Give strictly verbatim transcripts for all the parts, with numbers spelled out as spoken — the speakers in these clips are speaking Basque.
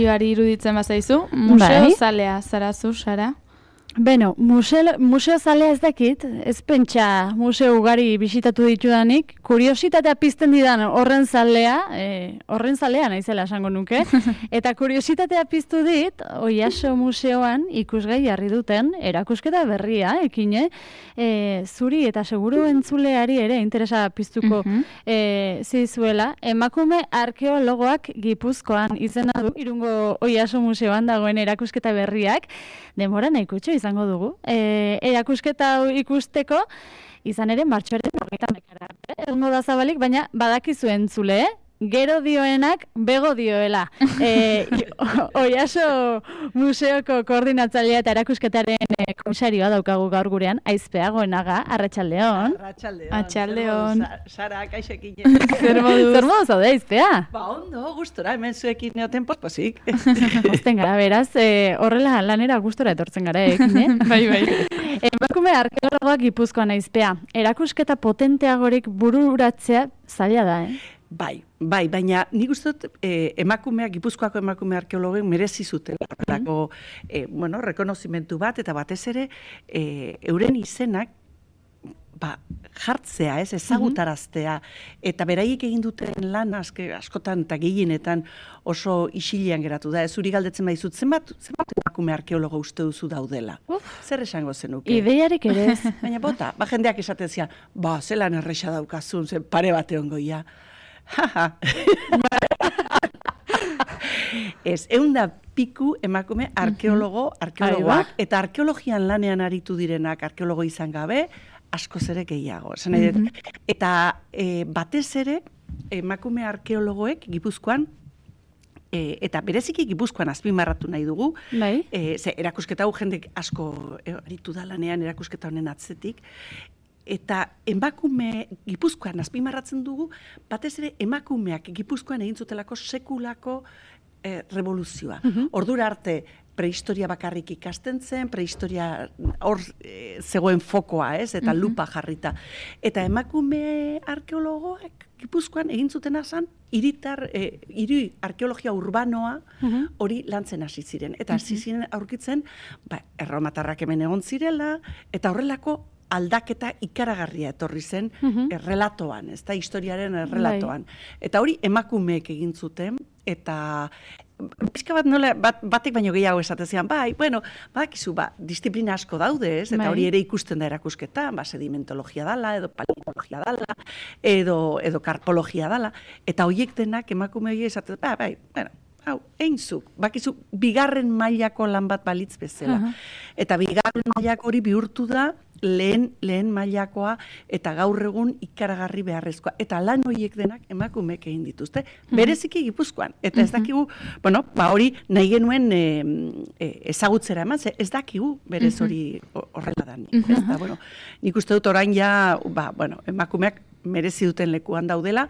Gari iruditzen bazaizu, museo bai. Zalea zarazu, Sara? Beno, museo, museo zalea ez dakit, ez pentsa museo ugari bisitatu ditudanik, kuriositatea pizten didan horren zalea, e, horren zalea naizela esango nuke, eta kuriositatea piztu dit, Oiaso museoan ikusgai jarri duten, erakusketa berria, ekine, e, zuri eta seguru entzuleari ere interesa piztuko uh-huh. e, zizuela, emakume arkeologoak Gipuzkoan izena du, Irungo Oiaso museoan dagoen erakusketa berriak, denbora nahikutxo izango dugu. E, erakusketa ikusteko, izan ere martxoaren hogeita hamarera. Egongo da zabalik, baina badakizu entzule, eh? Gero dioenak, bego dioela. E, Oiaso museoko koordinatzailea eta erakusketaren e, komisarioa daukagu gaur gurean, Aizpea Goenaga, Arratsaldeon. Arratsaldeon. Arratsaldeon. Sara, kaixekin. Zer moduz? Zer moduz zaude, Aizpea? Ba, ondo, gustora, hemen zuekin neoten pospozik. Osten gara, beraz, e, horrela lanera gustora etortzen gara, ekin, eh? Bai, bai. Emakume arkeologoak Gipuzkoan, Aizpea. Erakusketa potenteagorik bururatzea zaila da, eh? Bai, bai, baina nik uste dut eh, emakumeak, Gipuzkoako emakume arkeologen merezi zutela. Mm-hmm. eh, bueno, rekonozimentu bat, eta batez ere, eh, euren izenak, ba, jartzea, ez, ezagutaraztea, eta beraiek egin duten lan aske, askotan eta gehienetan oso isilean geratu da. Ez zuri galdetzen baizut, zenbat, zenbat emakume arkeologo uste duzu daudela? Uf. Zer esango zenuke? Ideiarik ere ez. Baina bota, ba jendeak esaten zian, ba, zelan erresa daukazun, zen pare bate ongoia. Haha. Ez, eunda piku emakume arkeologo, arkeologoak, eta arkeologian lanean aritu direnak arkeologo izan gabe, askoz ere gehiago. Mm-hmm. Eta e, batez ere, emakume arkeologoek Gipuzkoan, e, eta bereziki Gipuzkoan azpimarratu nahi dugu, bai. e, ze erakusketa hau jendek asko e, aritu da lanean erakusketa honen atzetik, eta emakume Gipuzkoan azpimarratzen dugu, batez ere emakumeak Gipuzkoan egin zutelako sekulako eh, revoluzioa. Uh-huh. Ordura arte prehistoria bakarrik ikasten zen, prehistoria hor e, zegoen fokoa, ez, eta uh-huh. lupa jarrita. Eta emakume arkeologoak Gipuzkoan egin zutena zen, hiritar, e, hiri arkeologia urbanoa hori uh-huh. lantzen hasi ziren. Eta hasi ziren aurkitzen, ba, erromatarrak hemen egon zirela, eta horrelako aldaketa ikaragarria etorri zen uh-huh. errelatoan, ez da, historiaren errelatoan. Bai. Eta hori emakumeek egin zuten, eta pizka bat nola, bat, batek baino gehiago esatezian, bai, bueno, badakizu, ba, disiplina asko daude, ez, eta bai. Hori ere ikusten da erakusketan, ba, sedimentologia dala, edo paleontologia dala, edo, edo karpologia dala, eta horiek denak emakume hori esaten, ba, bai, bueno, hau, einzuk, bakizu, bigarren mailako lan bat balitz bezala. Uh-huh. Eta bigarren mailako hori bihurtu da, lehen, lehen mailakoa, eta gaur egun ikaragarri beharrezkoa. Eta lan horiek denak emakumeek egin dituzte, uh-huh. bereziki Gipuzkoan. Eta ez dakigu, uh-huh. bueno, ba hori nahi genuen e, e, ezagutzera eman, ez dakigu berez hori horrela da. Uh-huh. Ez da, bueno, nik uste dut orain ja, ba, bueno, emakumeak merezi duten lekuan daudela.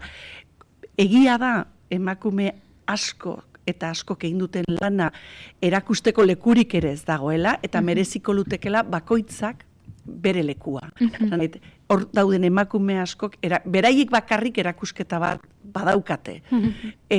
Egia da, emakume asko, eta asko egin duten lana erakusteko lekurik ere ez dagoela, eta uh-huh. mereziko lutekela bakoitzak bere lekua. Uh-huh. Hor dauden emakume askok, era, beraiek bakarrik erakusketa bat badaukate. Uh-huh. E,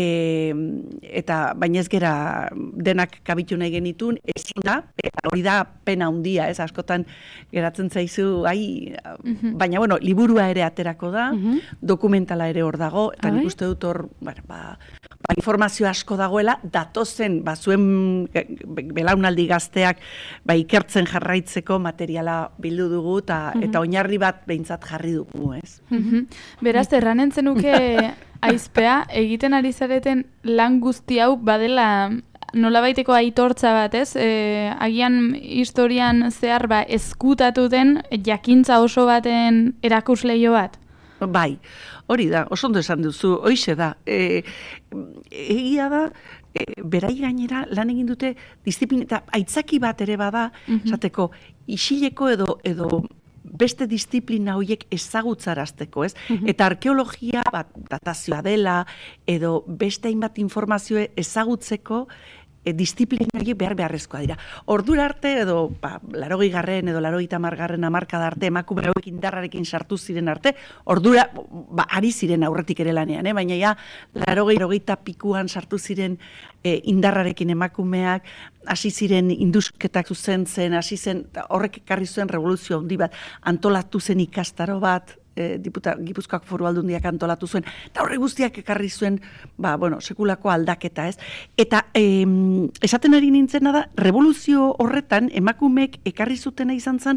eta baina ez gera denak kabitu nahi genitun, ezin da, eta hori da pena handia, ez askotan geratzen zaizu, ai, uh-huh. baina bueno, liburua ere aterako da, uh-huh. dokumentala ere hor dago, eta nik uste dut hor, bueno, ba, ba, informazio asko dagoela, datozen, ba, zuen belaunaldi gazteak, ba, ikertzen jarraitzeko materiala bildu dugu, eta, uh-huh. eta oinarri bat behintzat jarri dugu, ez? Uh-huh. Beraz, erranen zenuke Aizpea, egiten ari zareten lan guzti hau badela nolabaiteko aitortza bat, ez? E, agian historian zehar ba, eskutatu den jakintza oso baten erakusleio bat? Bai, hori da, oso ondo esan duzu, hoize da. E, egia da, e, berai gainera lan egin dute disiplina, eta aitzaki bat ere bada, uh-huh. zateko, isileko edo, edo beste disiplina horiek ezagutzarazteko, ez? Uh-huh. Eta arkeologia bat datazioa dela, edo beste hainbat informazio ezagutzeko, e, disiplina horiek behar beharrezkoa dira. Ordura arte edo ba, larogei garren edo larogei tamargarren hamarkada arte emakume hauek indarrarekin sartu ziren arte, ordura ba, ari ziren aurretik ere lanean, eh? Baina ja larogei rogeita pikuan sartu ziren e, indarrarekin emakumeak, hasi ziren indusketak zuzentzen, hasi zen horrek ekarri zuen revoluzio handi bat, antolatu zen ikastaro bat, E, diputa, Gipuzkoako Foru Aldundiak antolatu zuen, eta horre guztiak ekarri zuen, ba, bueno, sekulako aldaketa, ez? Eta em, esaten ari nintzena da, revoluzio horretan, emakumeek ekarri zutena izan zen,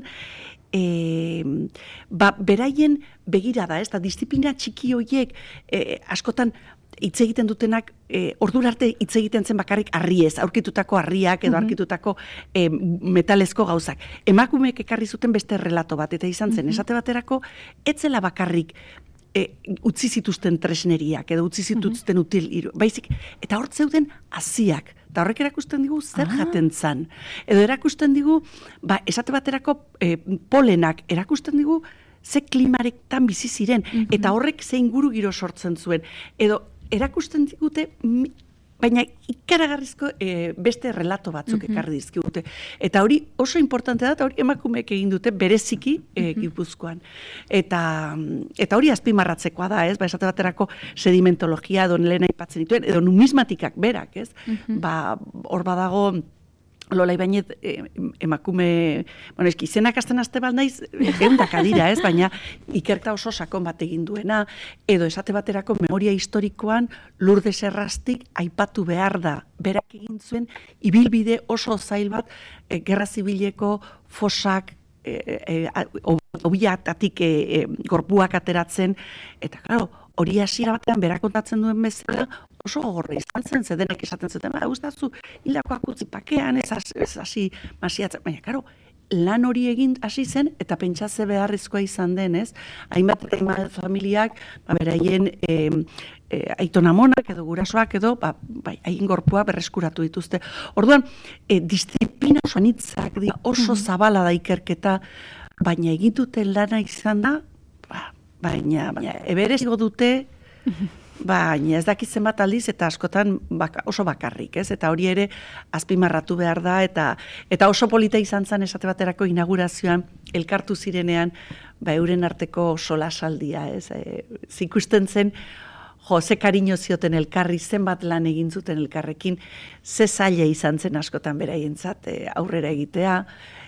e, ba, beraien begirada, ez? Da, disiplina txiki horiek, e, askotan, hitz egiten dutenak, e, ordura arte hitz egiten zen bakarrik harriez, aurkitutako harriak edo aurkitutako e, metalezko gauzak. Emakumeek ekarri zuten beste relato bat, eta izan zen, esate baterako, etzela bakarrik e, utzi zituzten tresneriak, edo utzi zituzten util, iru, baizik, eta hor zeuden haziak, eta horrek erakusten digu zer ah. jaten zan. Edo erakusten digu, ba, esate baterako e, polenak, erakusten digu, ze klimarektan bizi ziren, mm-hmm. eta horrek ze inguru giro sortzen zuen. Edo, erakusten digute, baina ikaragarrizko e, beste relato batzuk mm-hmm. ekarri dizkigute. Eta hori oso importante da, eta hori emakumeek egin dute bereziki e, Gipuzkoan. Eta, eta hori azpimarratzekoa da, ez? Ba, esate baterako sedimentologia, edo lehen aipatzen dituen, edo numismatikak berak, ez? Mm-hmm. Ba, hor badago, Lola Ibainet eh, emakume, bueno, eski izenak azten azte bat naiz, eundaka dira, ez? Baina ikerketa oso sakon bat egin duena, edo esate baterako memoria historikoan Lourdes Errastik aipatu behar da. Berak egin zuen, ibilbide oso zail bat, eh, gerra zibileko fosak, eh, eh, obiatatik eh, eh, gorpuak ateratzen, eta, claro, hori hasiera batean berak kontatzen duen bezala oso gogorra izan zen, zedenek esaten zuten, ba, gustazu, hildakoak utzi pakean, ez hasi masiatzen, baina, karo, lan hori egin hasi zen, eta pentsatze beharrezkoa izan denez, hainbat eta hainbat familiak, ba, beraien e, e, aitonamonak edo gurasoak edo, ba, bai, hain gorpua berreskuratu dituzte. Orduan, e, disiplina oso anitzak dira, oso zabala da ikerketa, baina egin duten lana izan da, ba, baina, baina ebereziko dute, baina ez dakit zenbat aldiz eta askotan baka, oso bakarrik, ez? Eta hori ere azpimarratu behar da, eta eta oso polita izan zen esate baterako inaugurazioan elkartu zirenean, ba, euren arteko solasaldia, ez? E, zikusten zen, jo, ze kariño zioten elkarri, zenbat lan egin zuten elkarrekin, ze zaila izan zen askotan beraientzat e, aurrera egitea,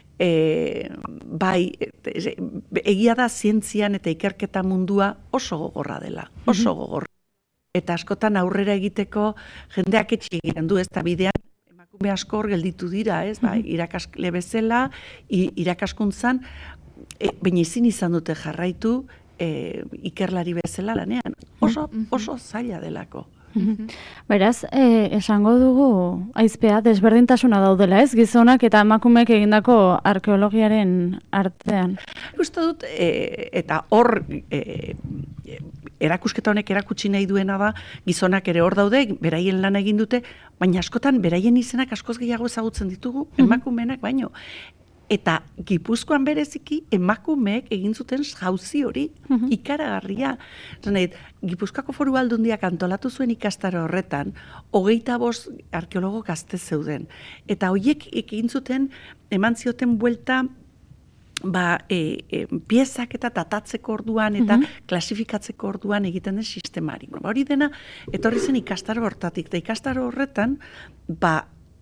E, bai, e, egia da zientzian eta ikerketa mundua oso gogorra dela, oso gogorra. Eta askotan aurrera egiteko jendeak etxe egiten du, ez da bidean emakume asko hor gelditu dira, ez, bai, irakaskle bezala, irakaskuntzan, e, baina ezin izan dute jarraitu e, ikerlari bezala lanean, oso, oso zaila delako. Beraz, eh, esango dugu aizpea desberdintasuna daudela, ez? Gizonak eta emakumeek egindako arkeologiaren artean. Uste dut, e, eta hor e, erakusketa honek erakutsi nahi duena da, gizonak ere hor daude, beraien lana egin dute, baina askotan beraien izenak askoz gehiago ezagutzen ditugu, emakumeenak baino. Eta Gipuzkoan bereziki emakumeek egin zuten jauzi hori uh-huh. ikaragarria. Zanait, Gipuzkoako Foru Aldundiak antolatu zuen ikastaro horretan, hogeita bost arkeologo gazte zeuden. Eta horiek egin zuten eman zioten buelta ba, e, e, piezak eta datatzeko orduan eta uh-huh. klasifikatzeko orduan egiten den sistemari. Ba, hori dena, etorri zen ikastaro hortatik. Eta ikastaro horretan, ba,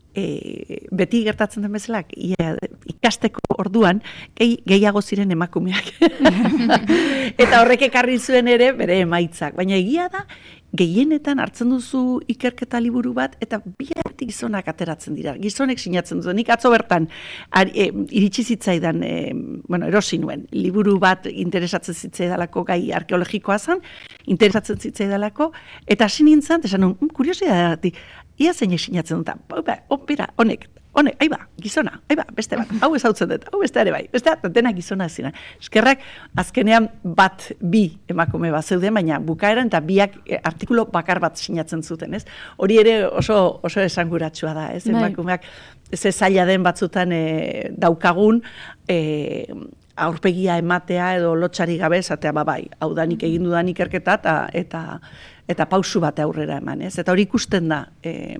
E, beti gertatzen den bezala, ikasteko orduan, gehi, gehiago ziren emakumeak. Eta horrek ekarri zuen ere, bere emaitzak. Baina egia da, gehienetan hartzen duzu ikerketa liburu bat, eta bihartik gizonak ateratzen dira. Gizonek sinatzen dut. Nik atzo bertan, ari, e, iritsi zitzaidan, e, bueno, erosi nuen, liburu bat interesatzen zitzaidalako gai arkeologikoa zen, interesatzen zitzaidalako, eta hasi nintzen, esan nun, kuriosidadatik, ia zeinek sinatzen dut, bera, honek, honek, aiba, gizona, aiba, beste bat, hau ezautzen dut, hau beste ere bai, beste bat, dena gizona zina. Eskerrak, azkenean bat, bi emakume bat zeuden, baina bukaeran eta biak artikulu bakar bat sinatzen zuten, ez? Hori ere oso, oso esanguratsua da, ez? Emakumeak, ze zaila den batzutan e, daukagun, e, aurpegia ematea edo lotxari gabe esatea, ba bai, hau da nik egin dudan ikerketa eta, eta eta pausu bat aurrera eman, ez? Eta hori ikusten da e,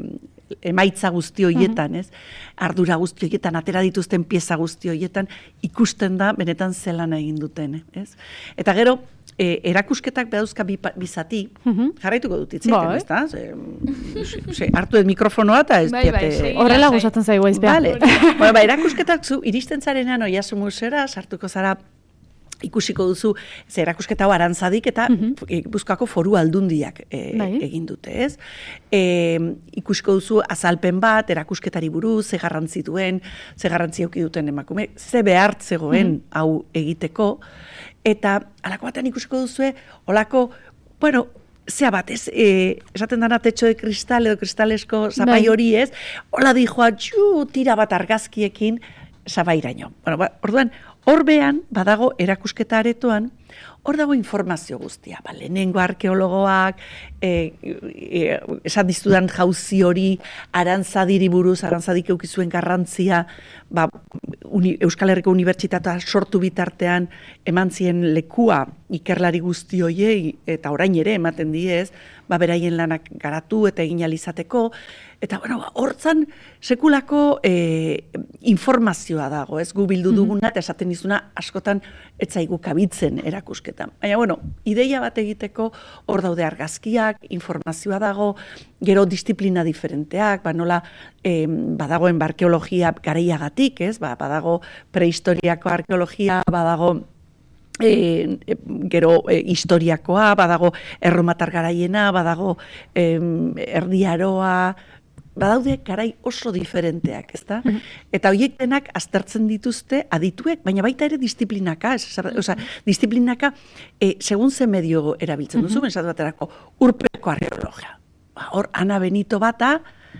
emaitza guzti horietan, ez? Ardura guzti horietan, atera dituzten pieza guzti horietan, ikusten da benetan zelan egin duten, ez? Eta gero, E, erakusketak bedauzka bizati, uh-huh. jarraituko dut itzaiten, ez da? Hartu ez mikrofonoa eta ez bai, bai, horrela gustatzen zaigu aizpea. Vale. Bueno, ba, erakusketak zu, iristen zarenean Oiartzun museora, sartuko zara ikusiko duzu, ze erakusketa hau Arantzadik eta Gipuzkoako Foru Aldundiak e, egin dute, ez? E, ikusiko duzu azalpen bat, erakusketari buruz, ze garrantzi duen, ze garrantzi eduki duten emakume, ze behar zegoen hau egiteko, eta alako batean ikusiko duzue, olako, bueno, zea bat, ez, e, esaten dana tetxo de kristal edo kristalesko zapai hori ez, hola dijoa, txu, tira bat argazkiekin zabairaino. Bueno, ba, orduan, horbean, badago erakusketa aretoan, hor dago informazio guztia, ba, lehenengo arkeologoak, e, e, esan diztudan jauzi hori, Arantzadiri buruz, Arantzadik eukizuen garrantzia, ba, uni, Euskal Herriko Unibertsitatea sortu bitartean eman zien lekua ikerlari guzti hoiei, eta orain ere ematen diez, ba, beraien lanak garatu eta egin alizateko, eta bueno, hortzan sekulako e, informazioa dago, ez gu bildu duguna, eta esaten dizuna askotan etzaigu kabitzen erakusketan. Baina, bueno, ideia bat egiteko hor daude argazkiak, informazioa dago, gero disiplina diferenteak, ba, nola e, badagoen arkeologia garaiagatik, ez? Ba, badago prehistoriako arkeologia, badago E, e, gero e, historiakoa, badago erromatar garaiena, badago e, erdiaroa, badaude garai oso diferenteak, ezta? Mm-hmm. Eta horiek denak aztertzen dituzte adituek, baina baita ere disiplinaka, ez, osea, disiplinaka e, segun ze medio erabiltzen duzu, mm-hmm. Esatu baterako urpeko arkeologia. Ba, hor, Ana Benito bata,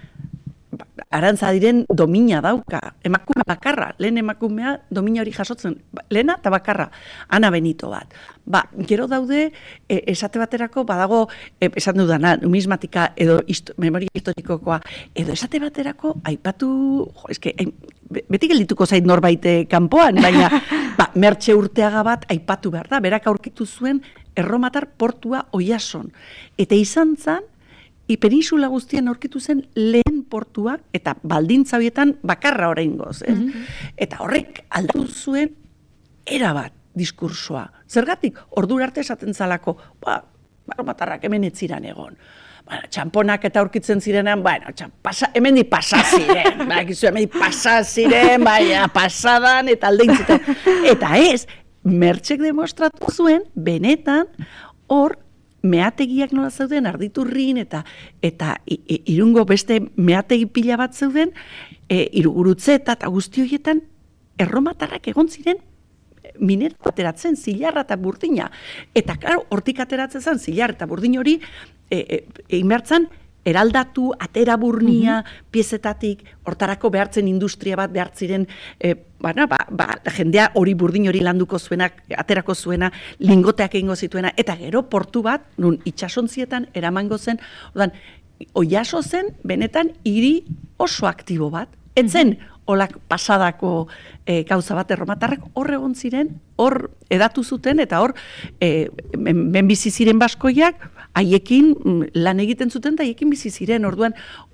Arantzadiren domina dauka, emakume bakarra, lehen emakumea domina hori jasotzen, lehena eta bakarra, Ana Benito bat. Ba, gero daude, e, esate baterako, badago, e, esan dudana, numismatika edo histo, memoria historikokoa, edo esate baterako, aipatu, jo, eske, beti geldituko zait norbaite kanpoan, baina, ba, Mertxe Urteaga bat aipatu behar da, berak aurkitu zuen erromatar portua Oiason. Eta izan zen, Peninsula guztian aurkitu zen lehen portua, eta baldintza horietan bakarra oraingoz, ez? Mm-hmm. Eta horrek aldatu zuen erabat diskursoa. Zergatik, ordura arte esaten zalako, ba, erromatarrak hemen etziran egon. Bueno, txamponak eta aurkitzen zirenean, bueno, pasa, hemen di pasa ziren, ba, egizu, hemen di pasa ziren, baina pasadan, eta aldeintzuten. Eta ez, Mertxek demostratu zuen, benetan, hor, meategiak nola zeuden, Arditurrin, eta eta irungo beste meategi pila bat zeuden, e, Irugurutzeta eta guzti horietan erromatarrak egon ziren minero ateratzen, zilarra eta burdina. Eta, klaro, hortik ateratzen zen, zilar eta burdin hori, egin behartzen, eraldatu, atera burnia, mm-hmm. piezetatik, hortarako behartzen industria bat behartziren, e, Ba, ba, ba, jendea hori burdin hori landuko zuena, aterako zuena, lingoteak egingo zituena, eta gero portu bat, nun itxasontzietan eramango zen, odan, Oiaso zen, benetan, hiri oso aktibo bat. Etzen, olak pasadako e, gauza bat erromatarrak hor egon ziren, hor edatu zuten, eta hor, e, ben bizi ziren baskoiak, haiekin lan egiten zuten, eta haiekin bizi ziren, orduan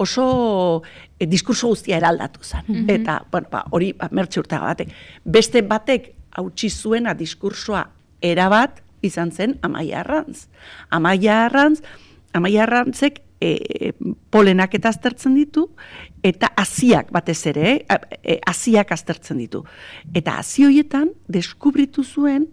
oso e, diskurso guztia eraldatu zen. Mm-hmm. Eta, bueno, ba, hori, ba, Mertxe Urteaga batek. Beste batek hautsi zuena diskursoa erabat izan zen Amaia Arrantz. Amaia Arrantz, Amaia Arrantzek E, polenak eta aztertzen ditu, eta haziak batez ere, eh? haziak aztertzen ditu. Eta hazi horietan deskubritu zuen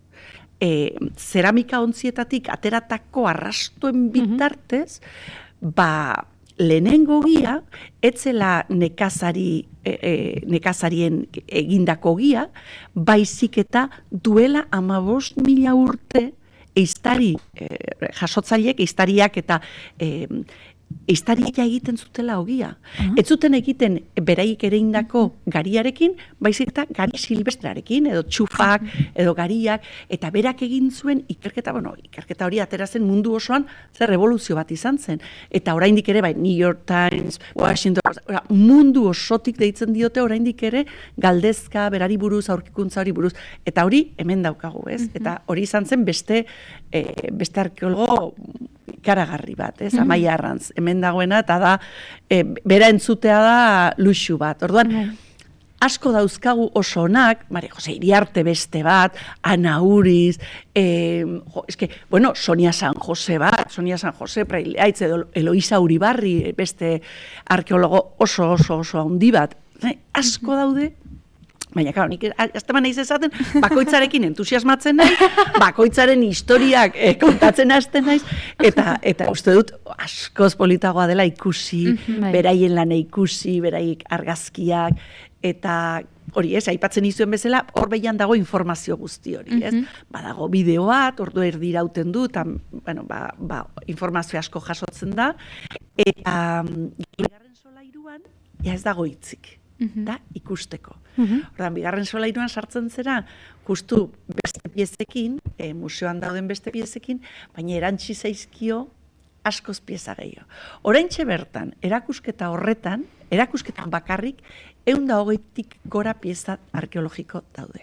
e, zeramika ontzietatik ateratako arrastuen bitartez, mm-hmm. ba, lehenengo gia, etzela nekazari, e, e, nekazarien egindako gia, baizik eta duela hamabost mila urte, eiztari, eh, jasotzaileek, eiztariak eta eh, eiztariak egiten zutela ogia. Uh-huh. Ez zuten egiten beraik ere indako gariarekin, baizik eta gari silvestrearekin, edo txufak, edo gariak, eta berak egin zuen ikerketa, bueno, ikerketa hori atera zen mundu osoan, zer revoluzio bat izan zen. Eta oraindik ere, bai, New York Times, Washington, ora, mundu osotik deitzen diote oraindik ere, galdezka, berari buruz, aurkikuntza hori buruz, eta hori hemen daukagu, ez? Uh-huh. Eta hori izan zen beste, e, beste arkeologo ikaragarri bat, ez, Amaia Arrantz, hemen dagoena, eta da, e, bera entzutea da luxu bat. Orduan, asko dauzkagu oso onak, Maria Jose Iriarte beste bat, Ana Uriz, eh, jo, eske, bueno, Sonia San Jose bat, Sonia San Jose, Praileaitz, edo Eloisa Uribarri, beste arkeologo oso oso oso handi bat, eh, asko daude, baina, claro, nik azteman naiz esaten, bakoitzarekin entusiasmatzen nahi, bakoitzaren historiak eh, kontatzen hasten naiz, eta, eta uste dut askoz politagoa dela ikusi, beraien lana ikusi, beraik argazkiak, eta hori, ez, aipatzen izuen bezala, hor behian dago informazio guzti hori, ez? Badago bideo bat, ordu erdirauten du, eta, bueno, ba, ba, informazio asko jasotzen da, eta bigarren solairuan, ja ez dago hitzik, da ikusteko. Ordan, bigarren solairuan sartzen zera, justu beste piezekin, e, museoan dauden beste piezekin, baina erantzi zaizkio askoz pieza gehiago. Oraintxe bertan, erakusketa horretan, erakusketan bakarrik, ehun eta hogeitik gora pieza arkeologiko daude.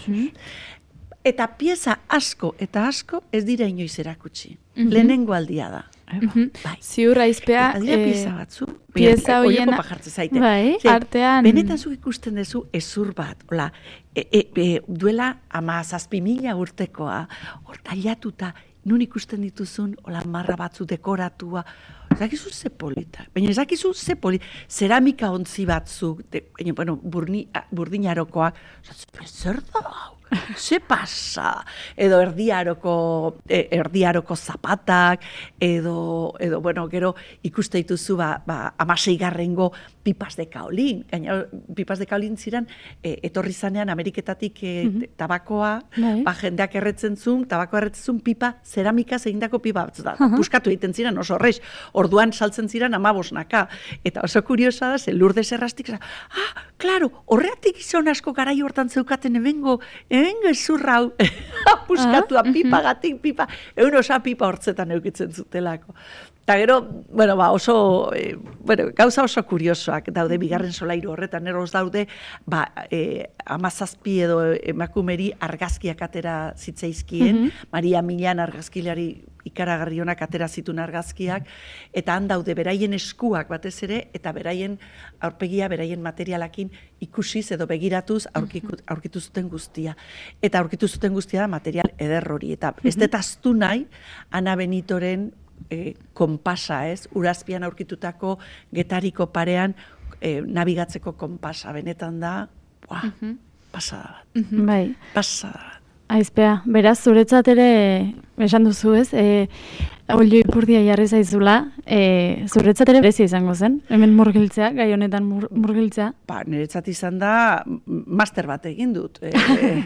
Eta pieza asko eta asko ez dira inoiz erakutsi. Lehenengo aldia da. Bai. Ziur aizpea, eta dira pieza batzu, pieza hoien bai, artean... Benetan zu ikusten duzu ezur bat, hola, e, e, e, duela ama zazpi mila urtekoa, hor tailatuta, nun ikusten dituzun, hola, marra batzu dekoratua, ezakizu ze polita, baina ezakizu ze polita, zeramika ontzi batzuk, de, baina, bueno, burni, burdinarokoak, zer da hau? Ze pasa? Edo erdiaroko, eh, erdiaroko zapatak, edo, edo, bueno, gero ikuste dituzu, ba, ba, amaseigarrengo pipas de kaolin. Gaina, pipas de kaolin ziren, eh, etorri zanean Ameriketatik eh, mm-hmm. tabakoa, ba, jendeak erretzen zuen, tabakoa erretzen zuen pipa, zeramika zegindako pipa batzu da. Uh-huh. Puskatu egiten ziren, oso horreiz. Orduan saltzen ziren amabosnaka. Eta oso kuriosa da, ze Lourdes Errastik, ah, klaro, horreatik izan asko garai hortan zeukaten ebengo, ebengo ezurra hau, puskatua, pipagatik, pipa, egun osa pipa hortzetan eukitzen zutelako. Eta gero, bueno, ba, oso, eh, bueno, gauza oso kuriosoak daude bigarren solairu horretan, eroz daude, ba, eh, amazazpi edo emakumeri argazkiak atera zitzaizkien, mm-hmm. Maria Milan argazkilari ikaragarri honak atera zituen argazkiak, eta han daude beraien eskuak batez ere, eta beraien aurpegia, beraien materialakin ikusiz edo begiratuz aurkiku, aurkitu zuten guztia. Eta aurkitu zuten guztia da material eder hori. Eta ez dut astu nahi, Ana Benitoren E, konpasa, ez? Urazpian aurkitutako getariko parean e, nabigatzeko konpasa. Benetan da, buah, uh-huh. pasada bat. Uh-huh. Bai. Pasada bat. Aizpea, beraz, zuretzat ere, esan duzu ez, e, olio ipurdia jarri zaizula, e, zuretzat ere berezia izango zen, hemen murgiltzea, gai honetan mur, murgiltzea. Ba, niretzat izan da, master bat egin dut. E,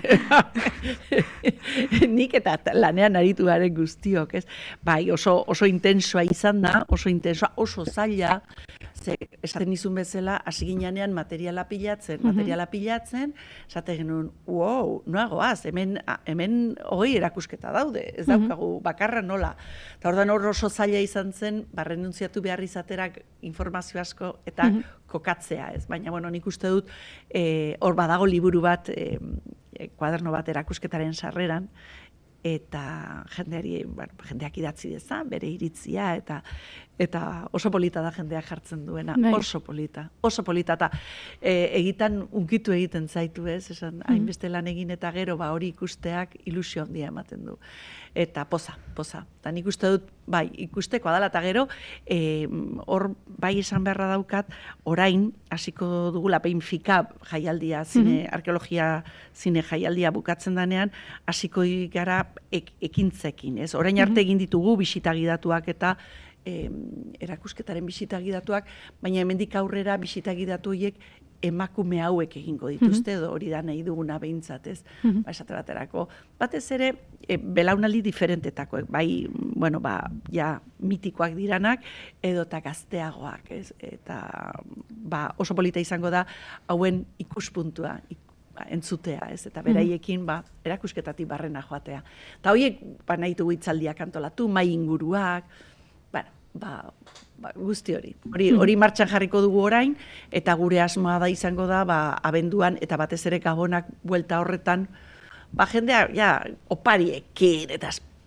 nik eta lanean aritu garen guztiok, ez? Bai, oso, oso intensoa izan da, oso intensoa, oso zaila, ze, esaten izun bezala, hasi ginean materiala pilatzen, uh-huh. materiala pilatzen, esaten genuen, wow, noagoaz, hemen, hemen hogei erakusketa daude, ez daukagu uh-huh. bakarra nola. Eta ordan hor oso zaila izan zen, ba, renuntziatu behar izaterak informazio asko eta uh-huh. kokatzea, ez? Baina, bueno, nik uste dut, eh, hor badago liburu bat, eh, kuaderno bat erakusketaren sarreran, eta jendeari, bueno, jendeak idatzi deza, bere iritzia, eta eta oso polita da jendeak jartzen duena, Bai. oso polita, oso polita, eta e, egitan unkitu egiten zaitu ez, esan, mm-hmm. hainbeste lan egin eta gero, ba, hori ikusteak ilusio handia ematen du. Eta poza, poza. Eta nik uste dut, bai, ikusteko adala, eta gero, e, hor, bai esan beharra daukat, orain, hasiko dugula, Benfica jaialdia, zine, mm-hmm. arkeologia zine jaialdia bukatzen danean, hasiko gara ek, ekintzekin, ez? Orain arte egin ditugu bisitagidatuak eta eh, erakusketaren bisitagidatuak, baina hemendik aurrera bisitagidatu horiek emakume hauek egingo dituzte, edo hori da nahi duguna behintzat, ez? Mm-hmm. Ba, esate baterako. Batez ere, e, belaunaldi diferentetakoek, bai, bueno, ba, ja, mitikoak diranak, edo eta gazteagoak, ez? Eta, ba, oso polita izango da, hauen ikuspuntua, ik, ba, entzutea, ez? Eta beraiekin, ba, erakusketatik barrena joatea. Eta horiek, ba, nahi dugu hitzaldiak antolatu, mai inguruak, bueno, ba, ba, guzti hori. Hori, hori martxan jarriko dugu orain, eta gure asmoa da izango da, ba, abenduan, eta batez ere Gabonak buelta horretan, ba, jendea, ja, opariekin, eta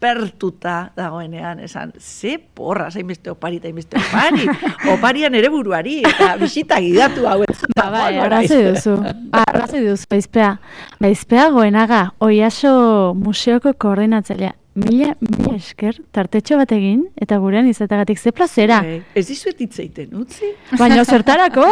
aspertuta dagoenean, esan, ze porra, zain beste opari eta inbeste opari, oparian ere buruari, eta bisita gidatu hau ez. Ba, bai, arrazoi duzu, arrazoi duzu, baizpea, baizpea goenaga, Oiaso museoko koordinatzailea, mila, mila esker, tartetxo bat egin, eta gurean izatagatik ze plazera. Okay. Ez dizuet hitzeiten, utzi? Baina zertarako?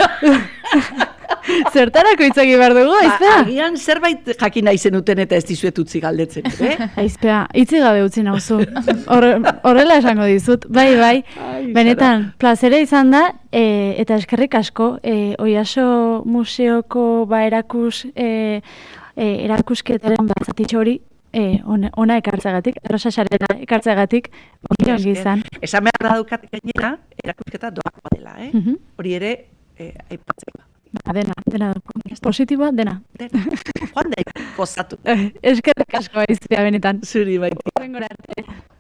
Zertarako hitzaki behar dugu, aizpea? Ba, agian zerbait jakin nahi zenuten eta ez dizuet utzi galdetzen, ere? Aizpea, hitzi gabe utzi nauzu. Horrela esango dizut, bai, bai. Ai, benetan, plazera izan da, e, eta eskerrik asko, e, Oiaso museoko ba erakus, e, e, erakusketaren batzatitxo hori, E, ona, ona ekartzagatik, Rosa Sarera ekartzagatik, ongi ongi izan. Esan behar da dukat gainera, erakusketa doakoa dela, eh? Uh-huh. Hori ere, eh, aipatzeko. Ba, dena, dena, positiboa, dena. Dena, joan da, pozatu. Eskerrik asko aizpea benetan. Zuri baiti. Horrengora arte.